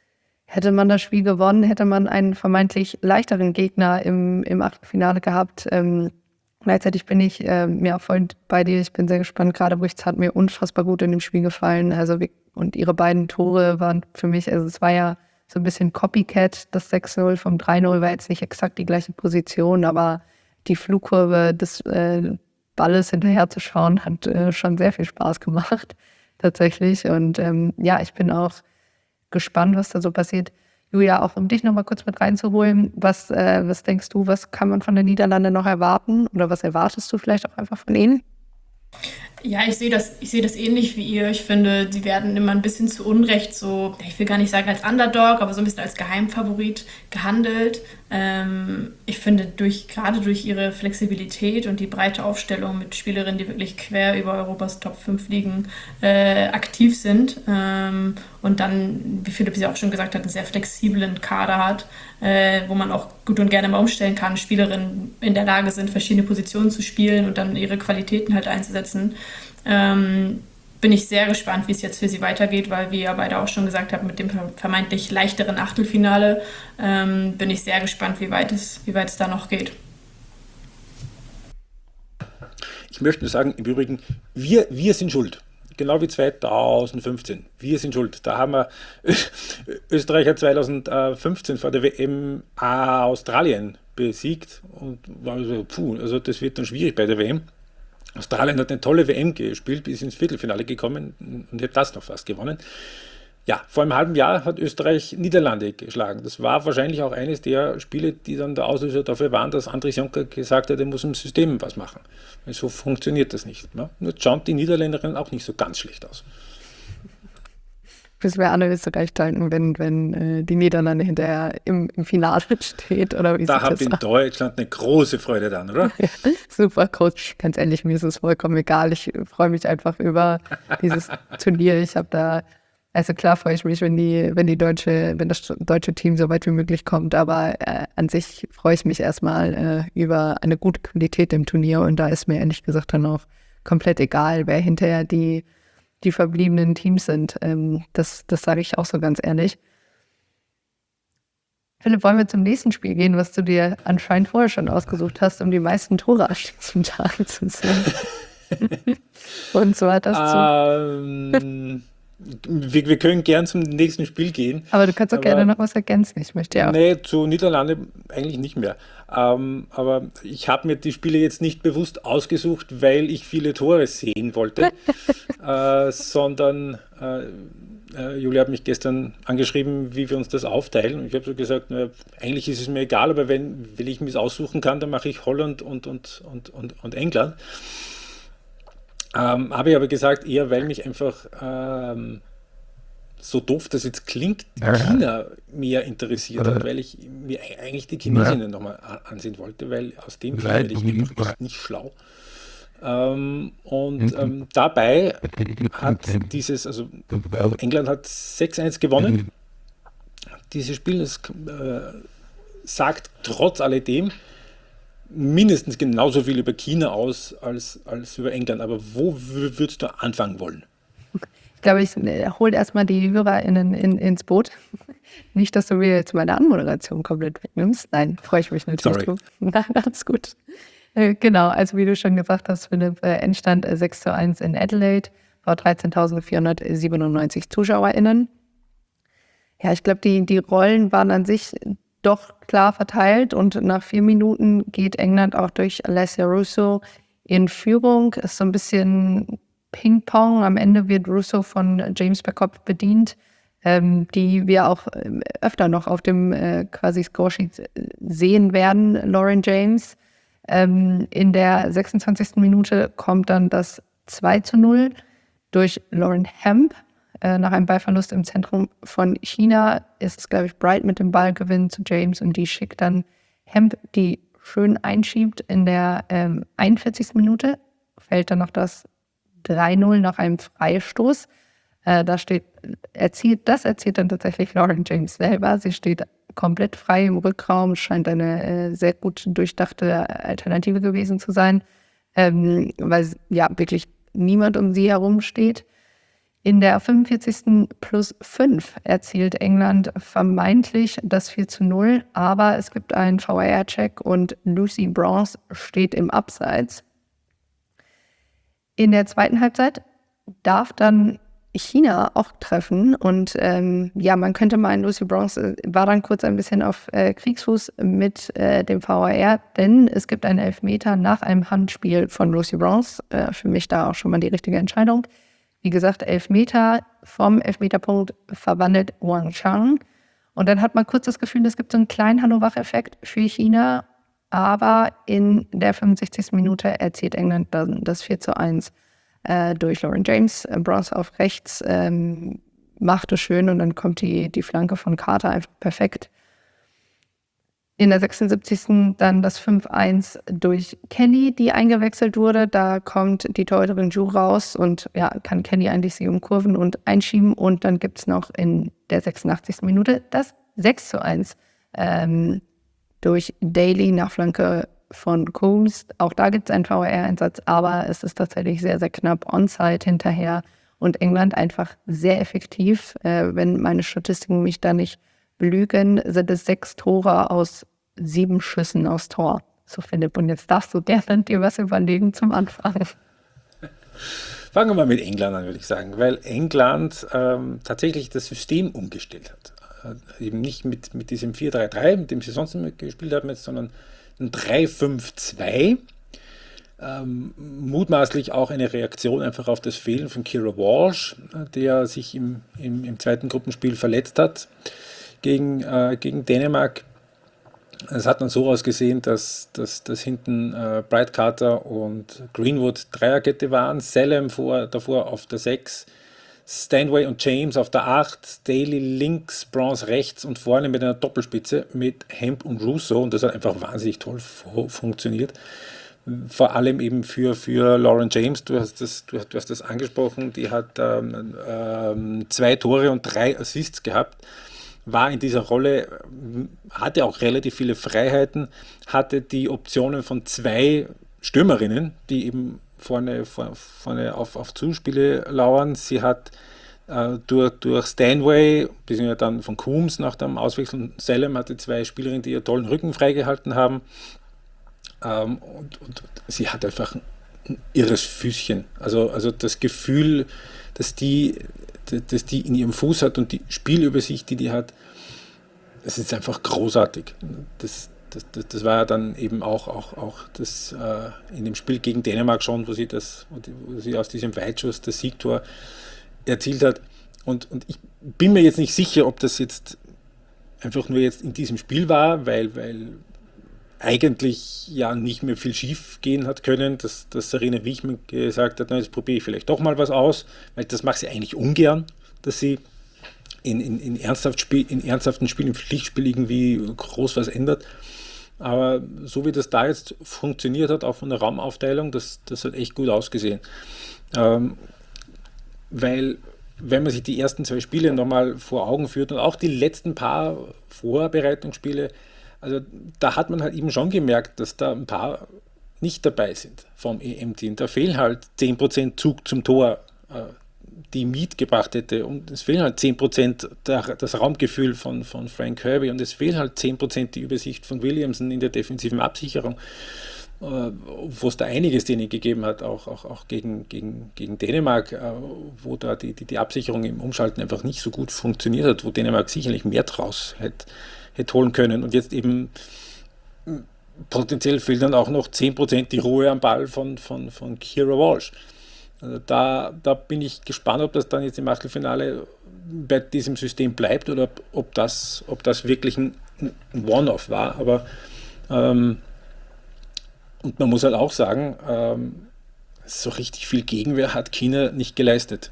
hätte man das Spiel gewonnen, hätte man einen vermeintlich leichteren Gegner im Achtelfinale gehabt. Gleichzeitig bin ich mir auch voll bei dir. Ich bin sehr gespannt. Gerade Brichts hat mir unfassbar gut in dem Spiel gefallen. Und ihre beiden Tore waren für mich, also es war ja so ein bisschen Copycat. Das 6-0 vom 3-0 war jetzt nicht exakt die gleiche Position, aber die Flugkurve des Balles hinterher zu schauen, hat schon sehr viel Spaß gemacht, tatsächlich. Und ich bin auch gespannt, was da so passiert. Julia, auch um dich nochmal kurz mit reinzuholen, was denkst du, was kann man von den Niederlanden noch erwarten? Oder was erwartest du vielleicht auch einfach von ihnen? Ja, ich sehe das ähnlich wie ihr. Ich finde, sie werden immer ein bisschen zu Unrecht so, ich will gar nicht sagen als Underdog, aber so ein bisschen als Geheimfavorit gehandelt. Ich finde, gerade durch ihre Flexibilität und die breite Aufstellung mit Spielerinnen, die wirklich quer über Europas Top 5 Ligen aktiv sind und dann, wie Philipp ja auch schon gesagt hat, einen sehr flexiblen Kader hat, wo man auch gut und gerne mal umstellen kann, Spielerinnen in der Lage sind, verschiedene Positionen zu spielen und dann ihre Qualitäten halt einzusetzen. Bin ich sehr gespannt, wie es jetzt für sie weitergeht, weil wir ja beide auch schon gesagt haben, mit dem vermeintlich leichteren Achtelfinale bin ich sehr gespannt, wie weit es da noch geht. Ich möchte nur sagen, im Übrigen, wir sind schuld. Genau wie 2015. Wir sind schuld. Da haben wir Österreich hat 2015 vor der WM Australien besiegt und war so, also das wird dann schwierig bei der WM. Australien hat eine tolle WM gespielt, bis ins Viertelfinale gekommen und hat das noch fast gewonnen. Ja, vor einem halben Jahr hat Österreich Niederlande geschlagen. Das war wahrscheinlich auch eines der Spiele, die dann der Auslöser dafür waren, dass Andries Jonker gesagt hat, er muss im System was machen. Weil so funktioniert das nicht. Ne? Nur schaut die Niederländerin auch nicht so ganz schlecht aus. Bis wir alle Österreich halten, wenn die Niederlande hinterher im Finale steht. Oder wie da habt ihr in Deutschland eine große Freude dann, oder? Ja, super, Coach. Ganz ehrlich, mir ist es vollkommen egal. Ich freue mich einfach über dieses Turnier. Ich habe da, also klar freue ich mich, wenn das deutsche Team so weit wie möglich kommt, aber an sich freue ich mich erstmal über eine gute Qualität im Turnier und da ist mir ehrlich gesagt dann auch komplett egal, wer hinterher die verbliebenen Teams sind. Das sage ich auch so ganz ehrlich. Philipp, wollen wir zum nächsten Spiel gehen, was du dir anscheinend vorher schon ausgesucht hast, um die meisten Tore an diesem Tag zu sehen? Und zwar das wir können gern zum nächsten Spiel gehen. Aber du kannst auch gerne noch was ergänzen. Ich möchte ja auch. Nee, zu Niederlande eigentlich nicht mehr. Aber ich habe mir die Spiele jetzt nicht bewusst ausgesucht, weil ich viele Tore sehen wollte, sondern Julia hat mich gestern angeschrieben, wie wir uns das aufteilen. Und ich habe so gesagt, eigentlich ist es mir egal, aber wenn ich mir es aussuchen kann, dann mache ich Holland und England. Habe ich aber gesagt, eher weil mich einfach so doof das jetzt klingt, China mehr interessiert hat, weil ich mir eigentlich die Chinesinnen nochmal ansehen wollte, weil aus dem Team werde ich einfach echt nicht schlau. Dabei hat also England hat 6-1 gewonnen. Dieses Spiel, das sagt trotz alledem mindestens genauso viel über China aus als über England. Aber wo würdest du anfangen wollen? Ich glaube, ich hole erstmal die HörerInnen ins Boot. Nicht, dass du mir jetzt meine Anmoderation komplett wegnimmst. Nein, freue ich mich natürlich drauf. Nein, alles gut. Genau, also wie du schon gesagt hast, Philipp, Endstand 6-1 in Adelaide, vor 13.497 ZuschauerInnen. Ja, ich glaube, die Rollen waren an sich doch klar verteilt und nach 4 Minuten geht England auch durch Alessia Russo in Führung. Ist so ein bisschen Ping-Pong. Am Ende wird Russo von James Bergkopf bedient, die wir auch öfter noch auf dem quasi Scoresheet sehen werden, Lauren James. In der 26. Minute kommt dann das 2-0 durch Lauren Hemp. Nach einem Ballverlust im Zentrum von China ist es, glaube ich, Bright mit dem Ballgewinn zu James und die schickt dann Hemp, die schön einschiebt. In der 41. Minute fällt dann noch das 3-0 nach einem Freistoß. Das erzielt dann tatsächlich Lauren James selber. Sie steht komplett frei im Rückraum, scheint eine sehr gut durchdachte Alternative gewesen zu sein, weil ja wirklich niemand um sie herum steht. In der 45. +5 erzielt England vermeintlich das 4:0, aber es gibt einen VAR-Check und Lucy Bronze steht im Abseits. In der zweiten Halbzeit darf dann China auch treffen und man könnte meinen, Lucy Bronze war dann kurz ein bisschen auf Kriegsfuß mit dem VAR, denn es gibt einen Elfmeter nach einem Handspiel von Lucy Bronze. Für mich da auch schon mal die richtige Entscheidung. Wie gesagt, Elfmeter, vom Elfmeterpunkt verwandelt Wang Chang. Und dann hat man kurz das Gefühl, es gibt so einen kleinen Hallo-Wach-Effekt für China, aber in der 65. Minute erzielt England dann das 4:1 durch Lauren James. Bronze auf rechts machte schön und dann kommt die Flanke von Carter einfach perfekt. In der 76. dann das 5:1 durch Kenny, die eingewechselt wurde. Da kommt die Torhüterin Zhu raus und kann Kenny eigentlich sie umkurven und einschieben. Und dann gibt es noch in der 86. Minute das 6:1 durch Daly nach Flanke von Coombs. Auch da gibt es einen VAR-Einsatz, aber es ist tatsächlich sehr, sehr knapp Onside hinterher. Und England einfach sehr effektiv. Wenn meine Statistiken mich da nicht belügen, sind es 6 Tore aus 7 Schüssen aufs Tor. So, Philipp, und jetzt darfst du gerne dir was überlegen zum Anfang. Fangen wir mal mit England an, würde ich sagen, weil England tatsächlich das System umgestellt hat. Eben nicht mit diesem 4-3-3, mit dem sie sonst immer gespielt haben, jetzt, sondern ein 3-5-2. Mutmaßlich auch eine Reaktion einfach auf das Fehlen von Keira Walsh, der sich im zweiten Gruppenspiel verletzt hat gegen Dänemark. Es hat dann so ausgesehen, dass hinten Bright Carter und Greenwood Dreierkette waren, Salem davor auf der 6, Stanway und James auf der 8, Daly links, Bronze rechts und vorne mit einer Doppelspitze mit Hemp und Russo, und das hat einfach wahnsinnig toll funktioniert. Vor allem eben für Lauren James, du hast das angesprochen, die hat 2 Tore und 3 Assists gehabt, war in dieser Rolle, hatte auch relativ viele Freiheiten, hatte die Optionen von 2 Stürmerinnen, die eben vorne auf Zuspiele lauern. Sie hat durch Stanway, beziehungsweise dann von Coombs nach dem Auswechseln, Salem hatte 2 Spielerinnen, die ihr tollen Rücken freigehalten haben. Und sie hat einfach ein irres Füßchen. Also das Gefühl, dass die in ihrem Fuß hat und die Spielübersicht, die hat, das ist einfach großartig. Das war ja dann eben auch das in dem Spiel gegen Dänemark schon, wo sie aus diesem Weitschuss das Siegtor erzielt hat. Und ich bin mir jetzt nicht sicher, ob das jetzt einfach nur jetzt in diesem Spiel war, weil eigentlich ja nicht mehr viel schief gehen hat können, dass Sarina Wiechmann gesagt hat, na, jetzt probiere ich vielleicht doch mal was aus, weil das macht sie eigentlich ungern, dass sie in ernsthaften Spielen, im Pflichtspiel irgendwie groß was ändert. Aber so wie das da jetzt funktioniert hat, auch von der Raumaufteilung, das hat echt gut ausgesehen. Weil, wenn man sich die ersten 2 Spiele nochmal vor Augen führt und auch die letzten paar Vorbereitungsspiele, also da hat man halt eben schon gemerkt, dass da ein paar nicht dabei sind vom EM-Team. Da fehlen halt 10% Zug zum Tor, die mitgebracht hätte. Und es fehlen halt 10% das Raumgefühl von Frank Kirby und es fehlen halt 10% die Übersicht von Williamson in der defensiven Absicherung, wo es da einiges denen gegeben hat, auch gegen Dänemark, wo da die Absicherung im Umschalten einfach nicht so gut funktioniert hat, wo Dänemark sicherlich mehr draus hätte holen können. Und jetzt eben potenziell fehlt dann auch noch 10% die Ruhe am Ball von Keira Walsh. Also da bin ich gespannt, ob das dann jetzt im Achtelfinale bei diesem System bleibt oder ob das wirklich ein One-Off war. Aber und man muss halt auch sagen, so richtig viel Gegenwehr hat China nicht geleistet.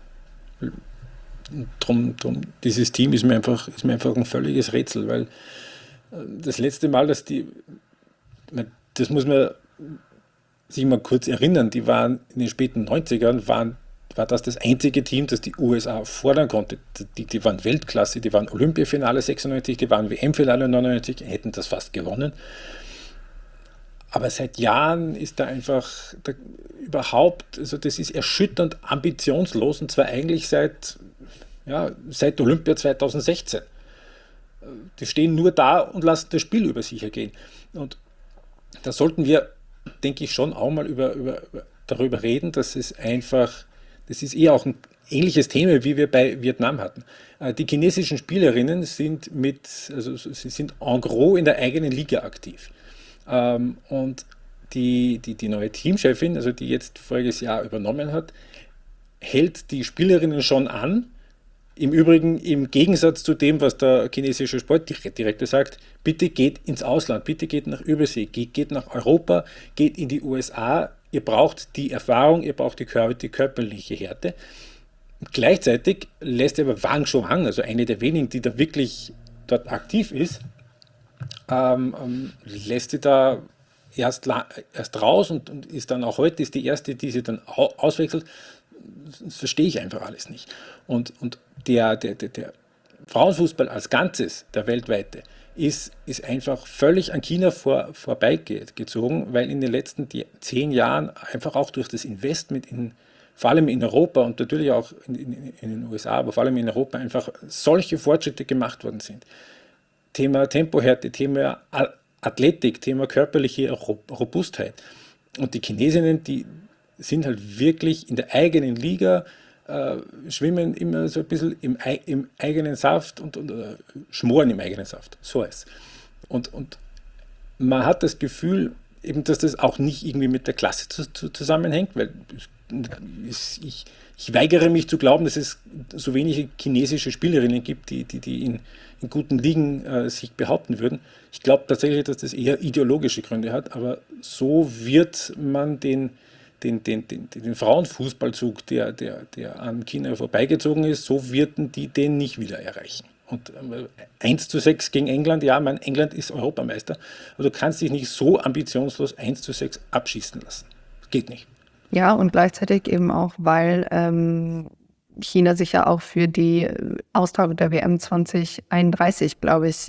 Drum, dieses Team ist mir einfach ein völliges Rätsel, weil das letzte Mal, das muss man sich mal kurz erinnern, die waren in den späten 90ern, war das einzige Team, das die USA fordern konnte. Die waren Weltklasse, die waren Olympiafinale 96, die waren WM-Finale 99, hätten das fast gewonnen. Aber seit Jahren ist da einfach überhaupt, also das ist erschütternd ambitionslos, und zwar eigentlich seit Olympia 2016. Die stehen nur da und lassen das Spiel über sich ergehen. Und da sollten wir, denke ich, schon auch mal darüber reden, dass es einfach, das ist eher auch ein ähnliches Thema, wie wir bei Vietnam hatten. Die chinesischen Spielerinnen sind sie sind en gros in der eigenen Liga aktiv. Und die neue Teamchefin, also die jetzt voriges Jahr übernommen hat, hält die Spielerinnen schon an. Im Übrigen im Gegensatz zu dem, was der chinesische Sportdirektor sagt, bitte geht ins Ausland, bitte geht nach Übersee, geht nach Europa, geht in die USA, ihr braucht die Erfahrung, ihr braucht die körperliche Härte. Gleichzeitig lässt aber Wang Zhuang, also eine der wenigen, die da wirklich dort aktiv ist, lässt sie da erst raus und ist dann auch heute ist die erste, die sie dann auswechselt. Das verstehe ich einfach alles nicht. Und der Frauenfußball als Ganzes, der weltweite, ist einfach völlig an China vorbeigezogen, weil in den letzten 10 Jahren einfach auch durch das Investment vor allem in Europa und natürlich auch in den USA, aber vor allem in Europa einfach solche Fortschritte gemacht worden sind. Thema Tempohärte, Thema Athletik, Thema körperliche Robustheit. Und die Chinesinnen, die sind halt wirklich in der eigenen Liga, schwimmen immer so ein bisschen im eigenen Saft und schmoren im eigenen Saft. So ist. Und man hat das Gefühl, eben, dass das auch nicht irgendwie mit der Klasse zusammenhängt, weil ich weigere mich zu glauben, dass es so wenige chinesische Spielerinnen gibt, die in guten Ligen sich behaupten würden. Ich glaube tatsächlich, dass das eher ideologische Gründe hat, aber so wird man den Frauenfußballzug, der an China vorbeigezogen ist, so werden die den nicht wieder erreichen. Und 1:6 gegen England, ja, England ist Europameister, aber du kannst dich nicht so ambitionslos 1:6 abschießen lassen. Das geht nicht. Ja, und gleichzeitig eben auch, weil China sich ja auch für die Austragung der WM 2031, glaube ich,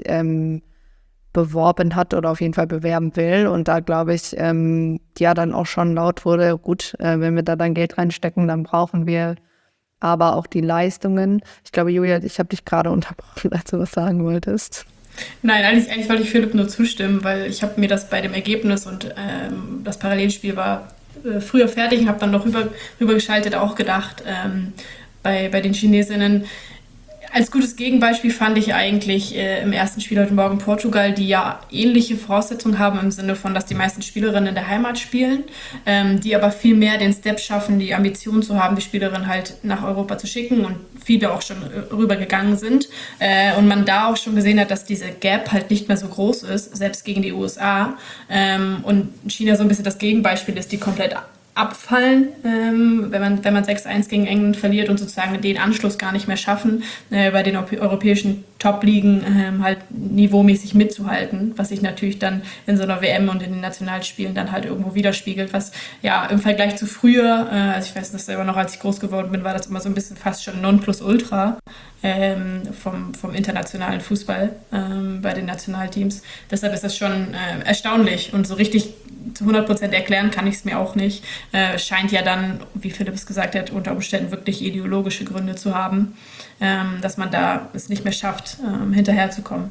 beworben hat oder auf jeden Fall bewerben will. Und da, glaube ich, dann auch schon laut wurde, gut, wenn wir da dann Geld reinstecken, dann brauchen wir aber auch die Leistungen. Ich glaube, Julia, ich habe dich gerade unterbrochen, als du was sagen wolltest. Nein, eigentlich wollte ich Philipp nur zustimmen, weil ich habe mir das bei dem Ergebnis und das Parallelspiel war früher fertig und habe dann noch rübergeschaltet auch gedacht, bei den Chinesinnen. Als gutes Gegenbeispiel fand ich eigentlich im ersten Spiel heute Morgen Portugal, die ja ähnliche Voraussetzungen haben im Sinne von, dass die meisten Spielerinnen in der Heimat spielen, die aber viel mehr den Step schaffen, die Ambition zu haben, die Spielerinnen halt nach Europa zu schicken und viele auch schon rübergegangen sind. Und man da auch schon gesehen hat, dass diese Gap halt nicht mehr so groß ist, selbst gegen die USA. Und China so ein bisschen das Gegenbeispiel ist, die komplett abfallen, wenn man 6:1 gegen England verliert und sozusagen den Anschluss gar nicht mehr schaffen, bei den europäischen Top-Ligen halt niveaumäßig mitzuhalten, was sich natürlich dann in so einer WM und in den Nationalspielen dann halt irgendwo widerspiegelt, was ja im Vergleich zu früher, also ich weiß das selber noch, als ich groß geworden bin, war das immer so ein bisschen fast schon Nonplusultra vom internationalen Fußball bei den Nationalteams. Deshalb ist das schon erstaunlich und so richtig zu 100% erklären kann ich es mir auch nicht. Scheint ja dann, wie Philipp es gesagt hat, unter Umständen wirklich ideologische Gründe zu haben, dass man da es nicht mehr schafft, hinterherzukommen.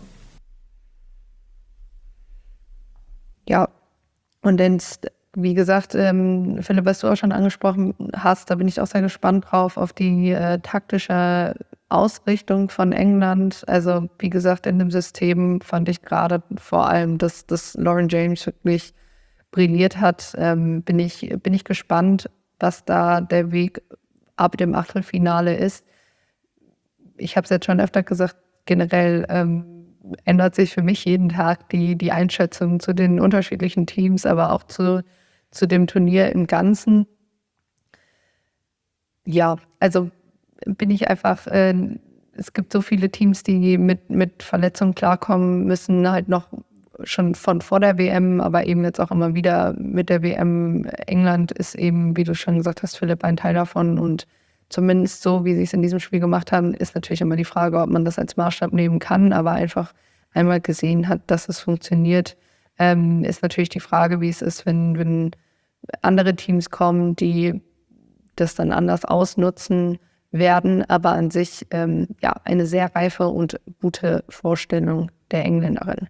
Ja, und dann, wie gesagt, Philipp, was du auch schon angesprochen hast, da bin ich auch sehr gespannt drauf, auf die taktische Ausrichtung von England. Also wie gesagt, in dem System fand ich gerade vor allem, dass Lauren James wirklich brilliert hat. Bin ich gespannt, was da der Weg ab dem Achtelfinale ist. Ich habe es jetzt schon öfter gesagt, generell ändert sich für mich jeden Tag die Einschätzung zu den unterschiedlichen Teams, aber auch zu dem Turnier im Ganzen. Ja, also bin ich einfach, es gibt so viele Teams, die mit Verletzungen klarkommen müssen, halt noch schon von vor der WM, aber eben jetzt auch immer wieder mit der WM. England ist eben, wie du schon gesagt hast, Philipp, ein Teil davon und zumindest so, wie sie es in diesem Spiel gemacht haben, ist natürlich immer die Frage, ob man das als Maßstab nehmen kann, aber einfach einmal gesehen hat, dass es funktioniert, Ist natürlich die Frage, wie es ist, wenn andere Teams kommen, die das dann anders ausnutzen werden. Aber an sich eine sehr reife und gute Vorstellung der Engländerin.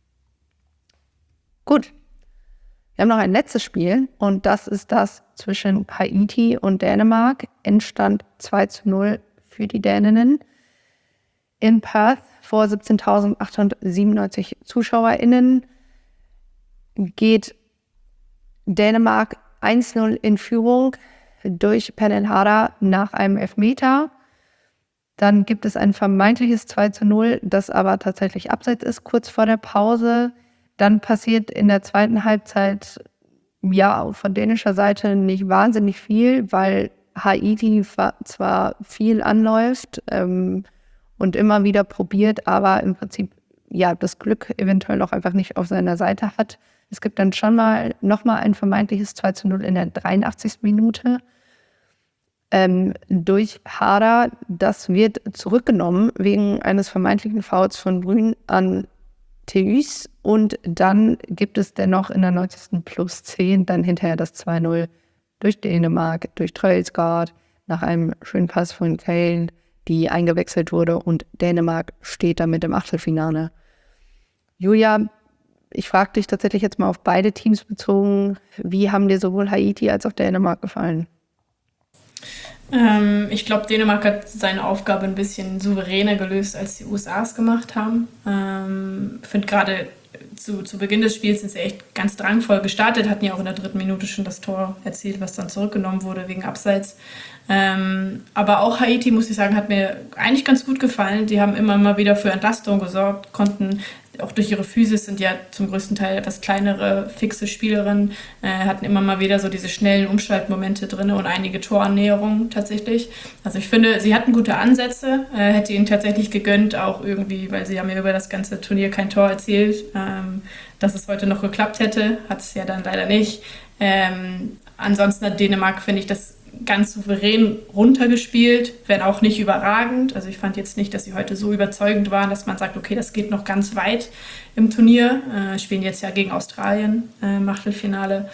Gut, wir haben noch ein letztes Spiel und das ist das zwischen Haiti und Dänemark. Endstand 2:0 für die Däninnen. In Perth vor 17.897 ZuschauerInnen geht Dänemark 1:0 in Führung durch Pernille Harder nach einem Elfmeter. Dann gibt es ein vermeintliches 2:0, das aber tatsächlich abseits ist, kurz vor der Pause. Dann passiert in der zweiten Halbzeit von dänischer Seite nicht wahnsinnig viel, weil Haiti zwar viel anläuft und immer wieder probiert, aber im Prinzip das Glück eventuell auch einfach nicht auf seiner Seite hat. Es gibt dann schon mal nochmal ein vermeintliches 2:0 in der 83. Minute durch Harder. Das wird zurückgenommen wegen eines vermeintlichen Fouls von Brün an Theus und dann gibt es dennoch in der 90. plus 10 dann hinterher das 2:0 durch Dänemark, durch Troelsgaard, nach einem schönen Pass von Kane, die eingewechselt wurde und Dänemark steht damit im Achtelfinale. Julia, ich frage dich tatsächlich jetzt mal auf beide Teams bezogen, wie haben dir sowohl Haiti als auch Dänemark gefallen? Ich glaube, Dänemark hat seine Aufgabe ein bisschen souveräner gelöst, als die USA es gemacht haben. Ich finde gerade zu Beginn des Spiels sind sie echt ganz drangvoll gestartet, hatten ja auch in der 3. Minute schon das Tor erzielt, was dann zurückgenommen wurde wegen Abseits. Aber auch Haiti, muss ich sagen, hat mir eigentlich ganz gut gefallen. Die haben immer mal wieder für Entlastung gesorgt, konnten auch durch ihre Physis, sind ja zum größten Teil etwas kleinere, fixe Spielerinnen, hatten immer mal wieder so diese schnellen Umschaltmomente drin und einige Torannäherungen tatsächlich. Also ich finde, sie hatten gute Ansätze, hätte ihnen tatsächlich gegönnt, auch irgendwie, weil sie haben ja über das ganze Turnier kein Tor erzielt, dass es heute noch geklappt hätte, hat es ja dann leider nicht. Ansonsten hat Dänemark, finde ich, das ganz souverän runtergespielt, wenn auch nicht überragend. Also ich fand jetzt nicht, dass sie heute so überzeugend waren, dass man sagt, okay, das geht noch ganz weit im Turnier. Spielen jetzt ja gegen Australien im Achtelfinale.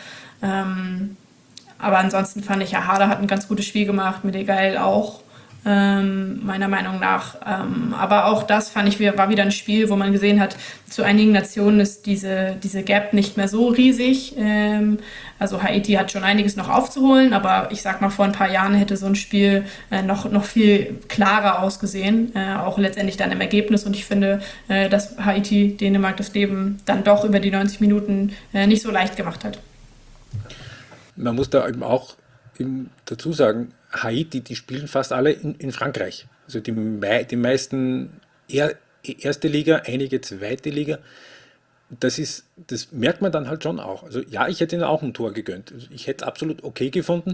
Aber ansonsten fand ich, Harder hat ein ganz gutes Spiel gemacht, Medegail auch, meiner Meinung nach. Aber auch das fand ich, war wieder ein Spiel, wo man gesehen hat, zu einigen Nationen ist diese Gap nicht mehr so riesig. Also Haiti hat schon einiges noch aufzuholen, aber ich sag mal, vor ein paar Jahren hätte so ein Spiel noch viel klarer ausgesehen, auch letztendlich dann im Ergebnis. Und ich finde, dass Haiti Dänemark das Leben dann doch über die 90 Minuten nicht so leicht gemacht hat. Man muss da eben auch dazu sagen, Haiti, die spielen fast alle in Frankreich. Also die meisten erste Liga, einige zweite Liga. Das merkt man dann halt schon auch. Also ja, ich hätte ihnen auch ein Tor gegönnt. Also ich hätte es absolut okay gefunden.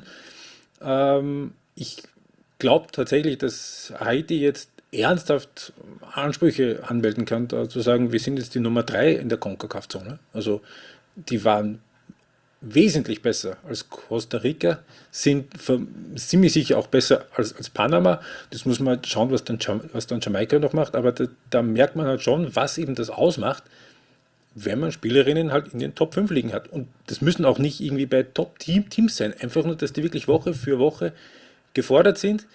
Ich glaube tatsächlich, dass Haiti jetzt ernsthaft Ansprüche anmelden kann, zu sagen, wir sind jetzt die Nummer 3 in der CONCACAF-Zone. Also die waren wesentlich besser als Costa Rica, sind ziemlich sicher auch besser als Panama. Das muss man halt schauen, was dann Jamaika noch macht, aber da merkt man halt schon, was eben das ausmacht, wenn man Spielerinnen halt in den Top 5 liegen hat. Und das müssen auch nicht irgendwie bei Top-Teams sein, einfach nur, dass die wirklich Woche für Woche gefordert sind.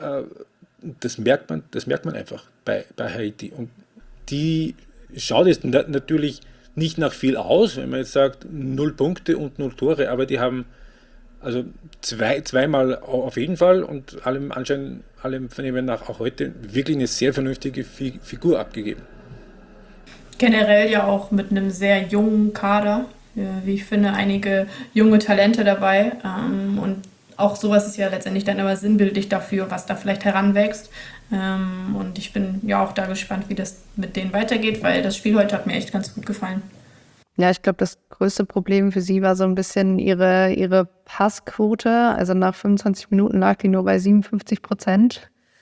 Das merkt man einfach bei Haiti. Und die schaut jetzt natürlich nicht nach viel aus, wenn man jetzt sagt 0 Punkte und 0 Tore, aber die haben also zweimal auf jeden Fall und allem Vernehmen nach auch heute wirklich eine sehr vernünftige Figur abgegeben. Generell ja auch mit einem sehr jungen Kader, wie ich finde, einige junge Talente dabei und auch sowas ist ja letztendlich dann immer sinnbildlich dafür, was da vielleicht heranwächst. Und ich bin ja auch da gespannt, wie das mit denen weitergeht, weil das Spiel heute hat mir echt ganz gut gefallen. Ja, ich glaube, das größte Problem für sie war so ein bisschen ihre Passquote. Also nach 25 Minuten lag die nur bei 57%.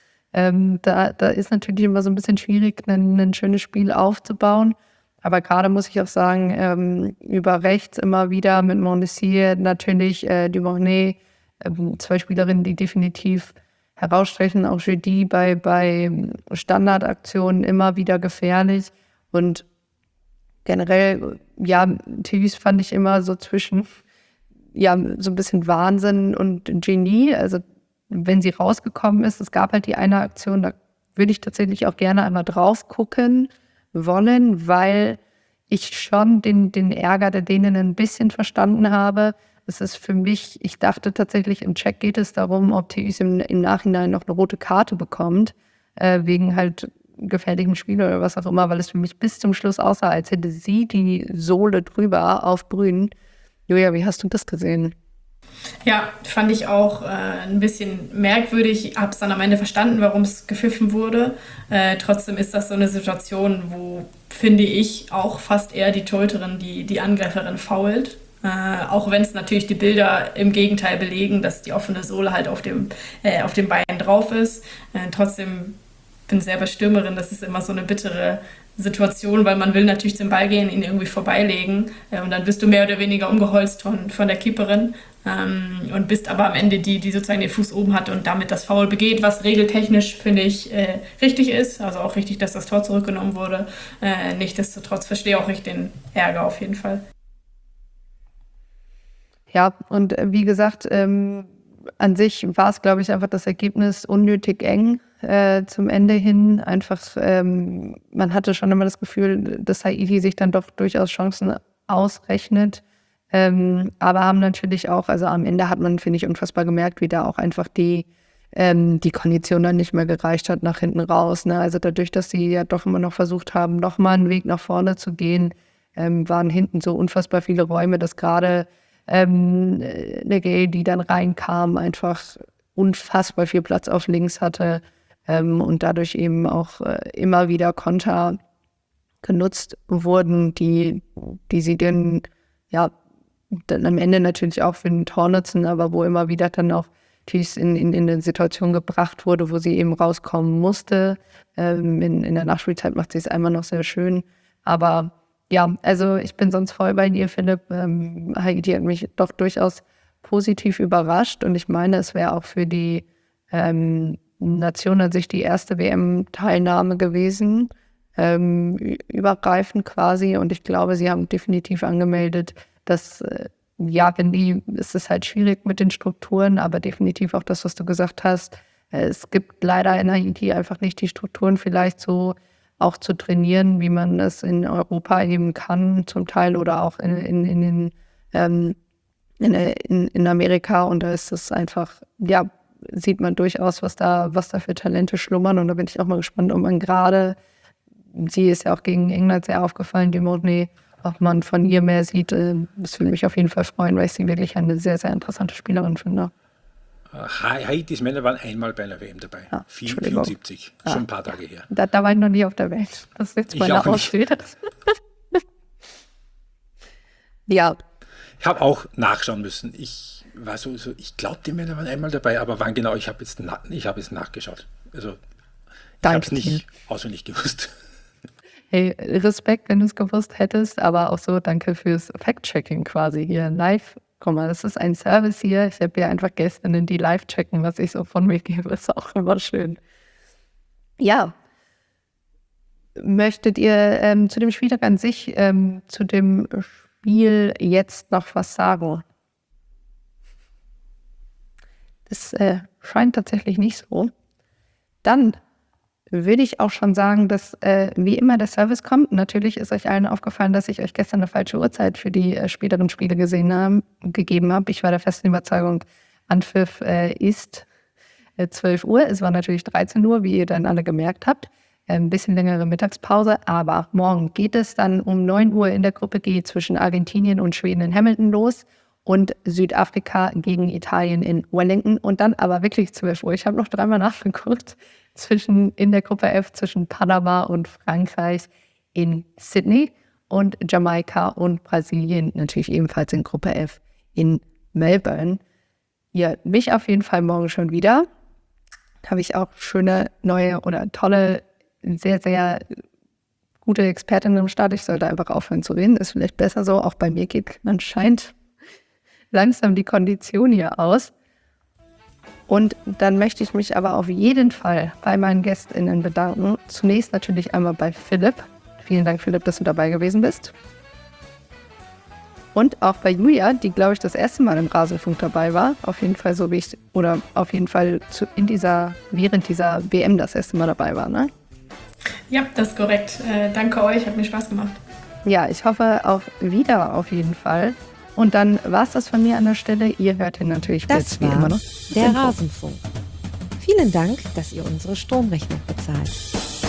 Da ist natürlich immer so ein bisschen schwierig, ein schönes Spiel aufzubauen. Aber gerade muss ich auch sagen, über rechts immer wieder mit Mondessier natürlich Duvernay, 2 Spielerinnen, die definitiv herausstechen, auch Jeudi bei Standardaktionen immer wieder gefährlich. Und generell, ja, Tevis fand ich immer so zwischen, ja, so ein bisschen Wahnsinn und Genie. Also wenn sie rausgekommen ist, es gab halt die eine Aktion, da würde ich tatsächlich auch gerne einmal drauf gucken wollen, weil ich schon den Ärger der Dänen ein bisschen verstanden habe. Es ist für mich, ich dachte tatsächlich, im Check geht es darum, ob Tevis im Nachhinein noch eine rote Karte bekommt, wegen halt gefährlichem Spiel oder was auch immer, weil es für mich bis zum Schluss aussah, als hätte sie die Sohle drüber auf Grün. Julia, wie hast du das gesehen? Ja, fand ich auch ein bisschen merkwürdig. Habe es dann am Ende verstanden, warum es gepfiffen wurde. Trotzdem ist das so eine Situation, wo, finde ich, auch fast eher die Torhüterin, die Angreiferin foult. Auch wenn es natürlich die Bilder im Gegenteil belegen, dass die offene Sohle halt auf dem Bein drauf ist. Trotzdem bin selber Stürmerin, das ist immer so eine bittere Situation, weil man will natürlich zum Ball gehen, ihn irgendwie vorbeilegen und dann bist du mehr oder weniger umgeholzt von der Keeperin und bist aber am Ende die sozusagen den Fuß oben hat und damit das Foul begeht, was regeltechnisch, finde ich, richtig ist. Also auch richtig, dass das Tor zurückgenommen wurde. Nichtsdestotrotz verstehe auch ich den Ärger auf jeden Fall. Ja, und wie gesagt, an sich war es, glaube ich, einfach das Ergebnis unnötig eng zum Ende hin. Einfach, man hatte schon immer das Gefühl, dass Haiti sich dann doch durchaus Chancen ausrechnet. Aber haben natürlich auch, also am Ende hat man, finde ich, unfassbar gemerkt, wie da auch einfach die Kondition dann nicht mehr gereicht hat nach hinten raus. Ne? Also dadurch, dass sie ja doch immer noch versucht haben, nochmal einen Weg nach vorne zu gehen, waren hinten so unfassbar viele Räume, dass gerade Legay, die dann reinkam, einfach unfassbar viel Platz auf links hatte und dadurch eben auch immer wieder Konter genutzt wurden, die sie dann am Ende natürlich auch für den Tor nutzen, aber wo immer wieder dann auch in eine Situation gebracht wurde, wo sie eben rauskommen musste. In der Nachspielzeit macht sie es einmal noch sehr schön, aber ja, also ich bin sonst voll bei dir, Philipp. Haiti hat mich doch durchaus positiv überrascht und ich meine, es wäre auch für die Nation an sich die erste WM-Teilnahme gewesen, übergreifend quasi, und ich glaube, sie haben definitiv angemeldet, dass es ist halt schwierig mit den Strukturen, aber definitiv auch das, was du gesagt hast. Es gibt leider in Haiti einfach nicht die Strukturen vielleicht so auch zu trainieren, wie man es in Europa eben kann, zum Teil, oder auch in Amerika. Und da ist es einfach, ja, sieht man durchaus, was da für Talente schlummern. Und da bin ich auch mal gespannt, ob man gerade, sie ist ja auch gegen England sehr aufgefallen, die Modney, ob man von ihr mehr sieht. Das würde mich auf jeden Fall freuen, weil ich sie wirklich eine sehr, sehr interessante Spielerin finde. Haitis Männer waren einmal bei einer WM dabei. 74, schon ein paar Tage her. Da war ich noch nie auf der Welt. Das ist jetzt meine Ausrede. Ja. Ich habe auch nachschauen müssen. Ich glaube, die Männer waren einmal dabei, aber wann genau, ich habe jetzt nachgeschaut. Also ich habe es nicht auswendig gewusst. Hey, Respekt, wenn du es gewusst hättest, aber auch so, danke fürs Fact-Checking quasi hier live. Guck mal, das ist ein Service hier. Ich habe ja einfach Gästinnen, die live checken, was ich so von mir gebe. Ist auch immer schön. Ja. Möchtet ihr zu dem Spieltag an sich, zu dem Spiel jetzt noch was sagen? Das scheint tatsächlich nicht so. Dann würde ich auch schon sagen, dass wie immer der Service kommt. Natürlich ist euch allen aufgefallen, dass ich euch gestern eine falsche Uhrzeit für die späteren Spiele gegeben habe. Ich war der festen Überzeugung, Anpfiff ist 12 Uhr. Es war natürlich 13 Uhr, wie ihr dann alle gemerkt habt. Ein bisschen längere Mittagspause, aber morgen geht es dann um 9 Uhr in der Gruppe G zwischen Argentinien und Schweden in Hamilton los und Südafrika gegen Italien in Wellington und dann aber wirklich 12 Uhr. Ich habe noch dreimal nachgeguckt. In der Gruppe F zwischen Panama und Frankreich in Sydney und Jamaika und Brasilien natürlich ebenfalls in Gruppe F in Melbourne. Ja, mich auf jeden Fall morgen schon wieder. Habe ich auch schöne, neue oder tolle, sehr, sehr gute Expertinnen im Start. Ich sollte einfach aufhören zu reden. Ist vielleicht besser so. Auch bei mir geht anscheinend langsam die Kondition hier aus. Und dann möchte ich mich aber auf jeden Fall bei meinen GästInnen bedanken. Zunächst natürlich einmal bei Philipp. Vielen Dank, Philipp, dass du dabei gewesen bist. Und auch bei Julia, die, glaube ich, das erste Mal im Rasenfunk dabei war. Auf jeden Fall während dieser WM das erste Mal dabei war, ne? Ja, das ist korrekt. Danke euch, hat mir Spaß gemacht. Ja, ich hoffe auch wieder auf jeden Fall. Und dann war es das von mir an der Stelle. Ihr hört ihn natürlich Das wie war immer noch. der Rasenfunk. Vielen Dank, dass ihr unsere Stromrechnung bezahlt.